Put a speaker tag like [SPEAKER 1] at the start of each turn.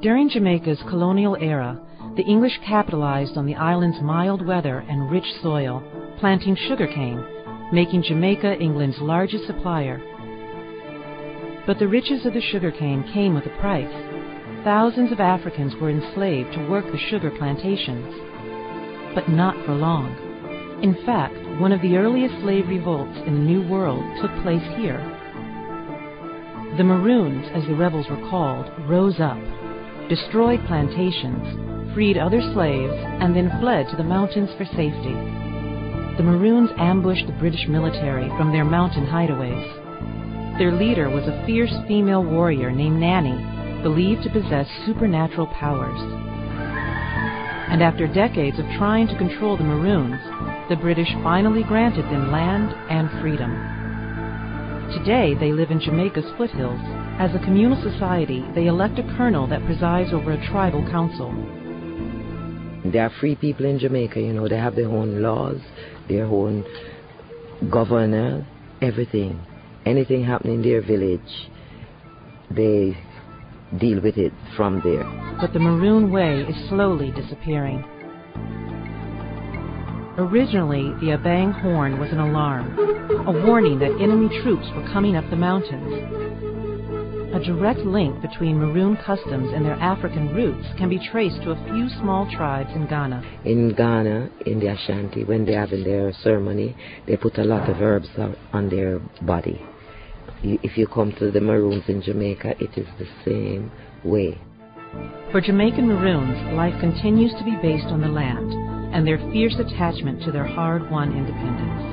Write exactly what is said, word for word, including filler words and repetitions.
[SPEAKER 1] During Jamaica's colonial era, the English capitalized on the island's mild weather and rich soil, planting sugarcane, making Jamaica England's largest supplier. But the riches of the sugarcane came with a price. Thousands of Africans were enslaved to work the sugar plantations. But not for long. In fact, one of the earliest slave revolts in the New World took place here. The Maroons, as the rebels were called, rose up, destroyed plantations, freed other slaves, and then fled to the mountains for safety. The Maroons ambushed the British military from their mountain hideaways. Their leader was a fierce female warrior named Nanny, believed to possess supernatural powers. And after decades of trying to control the Maroons, the British finally granted them land and freedom. Today, they live in Jamaica's foothills. As a communal society, they elect a colonel that presides over a tribal council.
[SPEAKER 2] They are free people in Jamaica, you know, they have their own laws, their own governor, everything. Anything happening in their village, they deal with it from there.
[SPEAKER 1] But the Maroon way is slowly disappearing. Originally, the Abang horn was an alarm, a warning that enemy troops were coming up the mountains. A direct link between Maroon customs and their African roots can be traced to a few small tribes in Ghana.
[SPEAKER 2] In Ghana, in the Ashanti, when they're having their ceremony, they put a lot of herbs on their body. If you come to the Maroons in Jamaica, it is the same way.
[SPEAKER 1] For Jamaican Maroons, life continues to be based on the land and their fierce attachment to their hard-won independence.